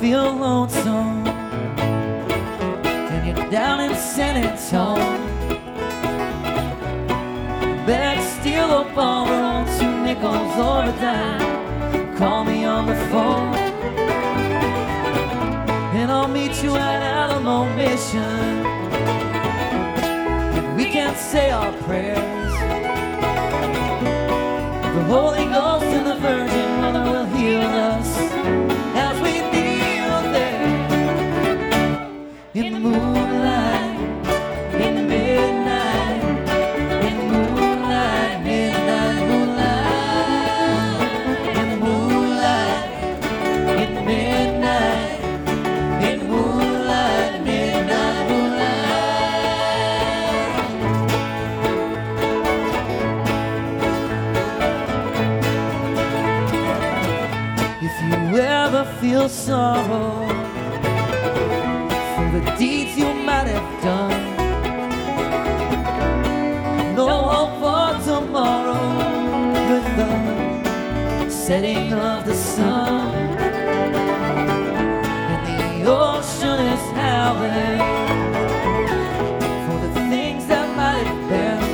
feel lonesome and you're down in San Antonio, beg, steal or borrow 2 nickels or a dime, call me on the phone and I'll meet you at Alamo Mission. We can say our prayers. The Holy Ghost and the Virgin Mother will heal us as we kneel there in the moonlight, in the midnight, in the moonlight, midnight moonlight, in the moonlight, in the midnight, in the moonlight, midnight moonlight. If you ever feel sorrow for the deeds you might have done, no hope for tomorrow with the setting of the sun, and the ocean is howling for the things that might have been.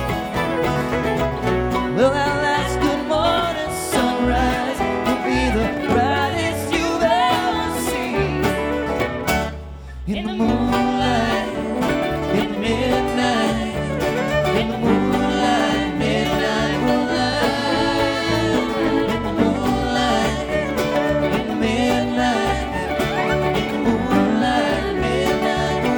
Well, that last good morning sunrise will be the brightest you've ever seen. In the moonlight, in the midnight, in the moonlight, midnight moonlight, in the moonlight, in the midnight, in the moonlight, midnight moonlight.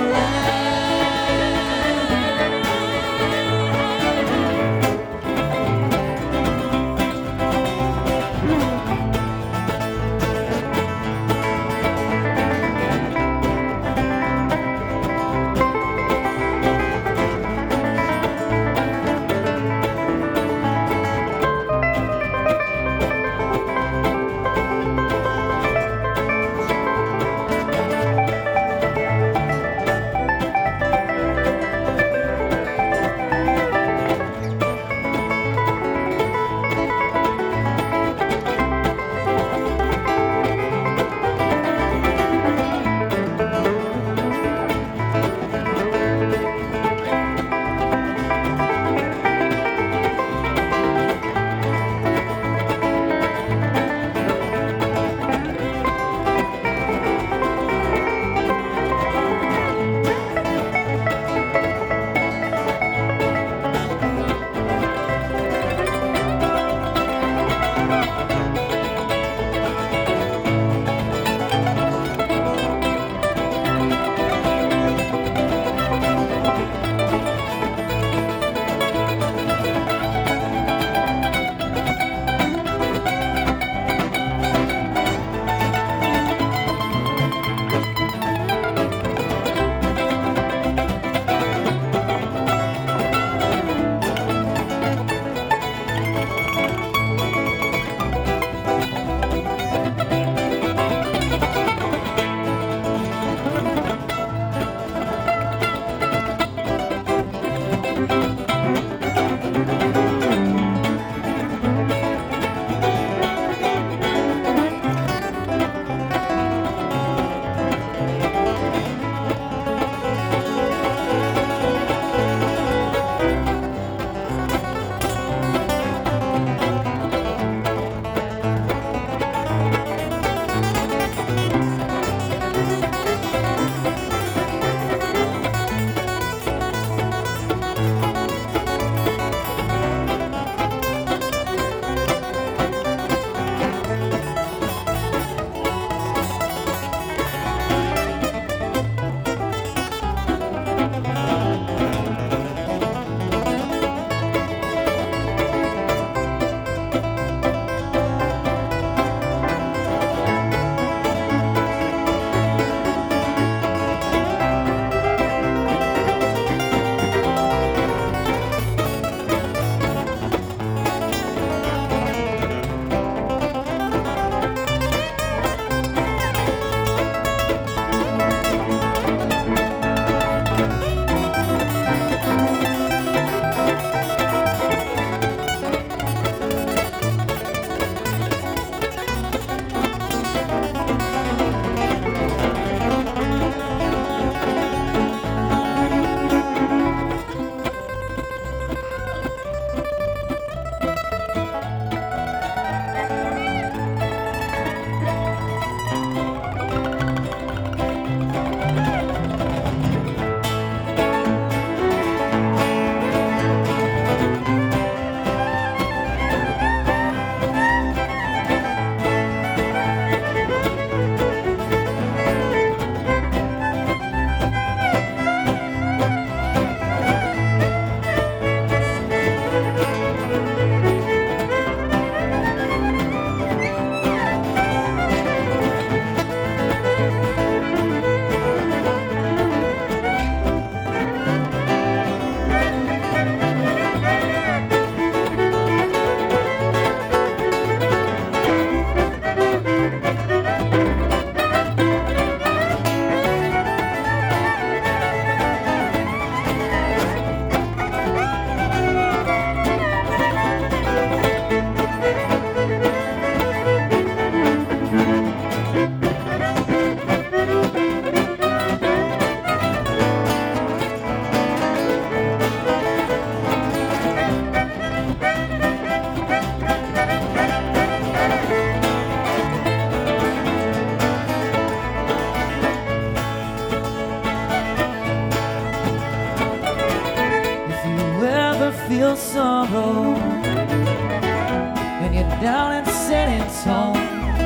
gets home.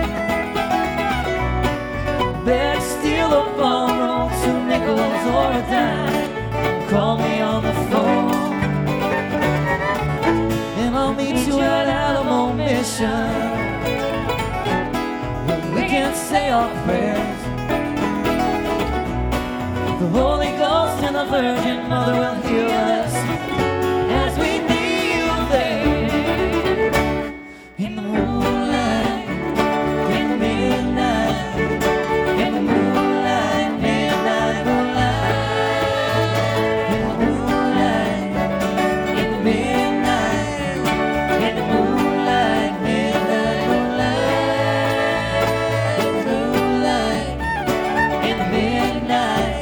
Better steal a ball, roll 2 nickels or a dime. Call me on the phone, and I'll meet you at Alamo Mission, where we can say our prayers. The Holy Ghost and the Virgin Mother will heal us as we kneel there in the moonlight, in the midnight, in the moonlight, midnight moonlight, in the moonlight, in the midnight, in the moonlight, midnight moonlight, in the moonlight, in the midnight.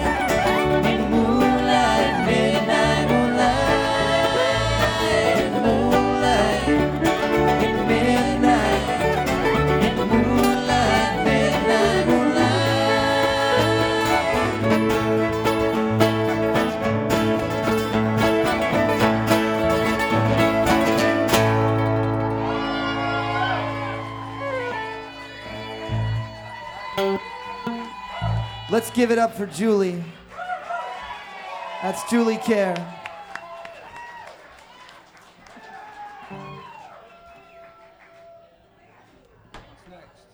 Let's give it up for Julie. That's Julie Kerr. What's next?